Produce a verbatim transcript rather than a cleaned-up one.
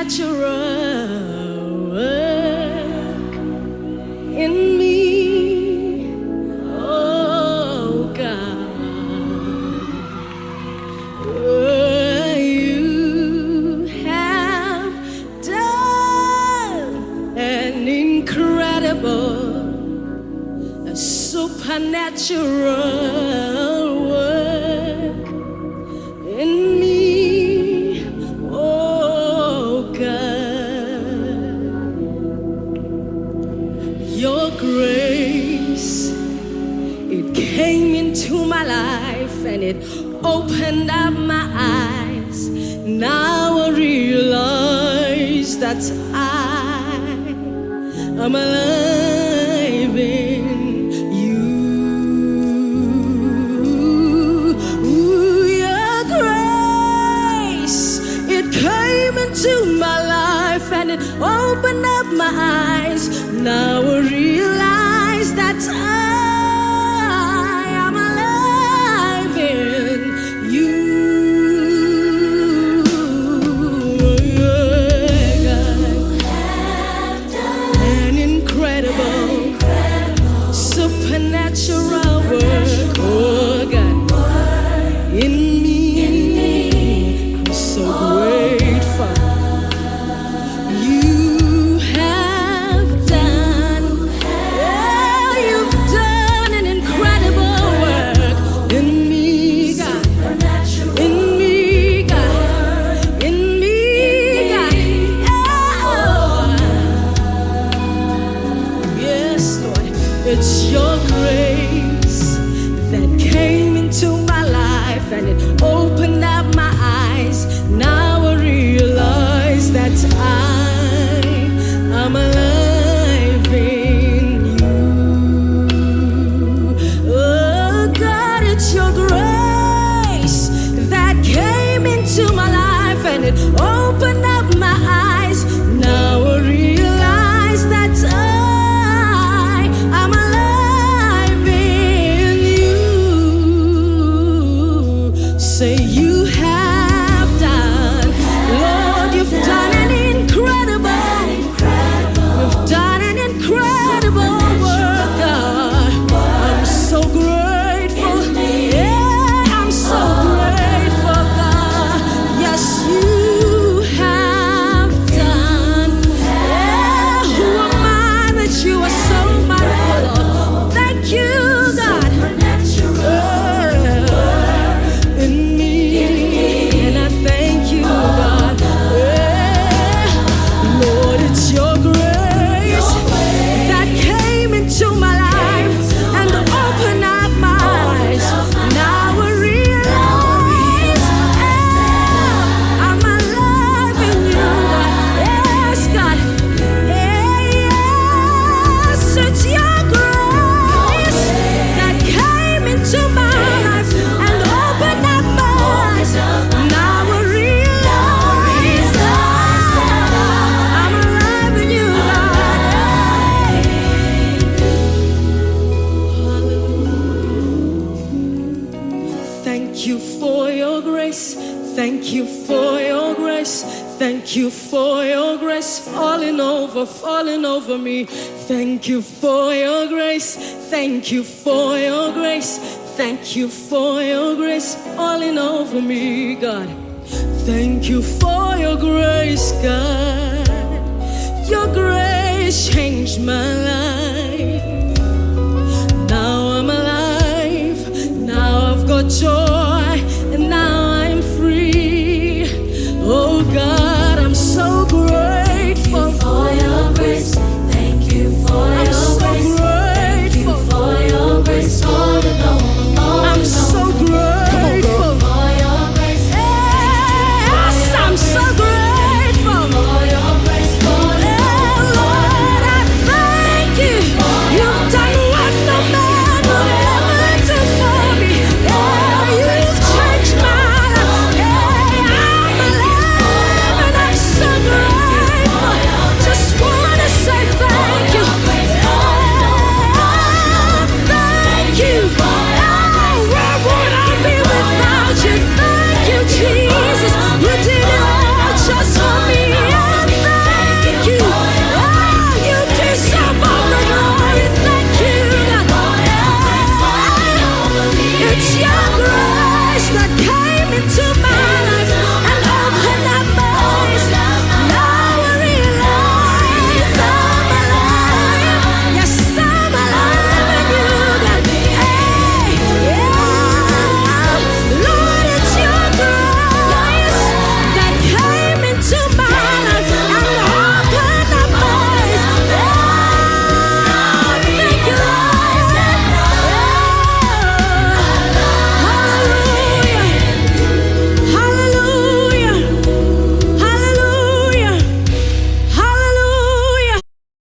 supernatural work in me. Oh God, oh, you have done an incredible, a supernatural work in me. Your grace, it came into my life and it opened up my eyes. Now I realize that I am alive in you. Ooh, your grace, it came into my life and it opened up my eyes. Now I realize that I am alive in you. An incredible, supernatural work, oh God, in me. I'm so grateful. It's your grace that came into my life and it opened up my eyes. Now I realize that I am alive in you. Oh God, it's your grace that came into my life and it opened up my eyes. Now I realize that I say you have done, Lord, you've done an incredible, you've done an incredible work, God. I'm so grateful, yeah, I'm so grateful, God. Yes, you have done, yeah, who am I that you are so mindful of? Thank you, God. Thank you for your grace. Thank you for your grace. Thank you for your grace falling over, falling over me. Thank you for your grace. Thank you for your grace. Thank you for your grace falling over me, God. Thank you for your grace, God. Your grace changed my life. Now I'm alive. Now I've got joy.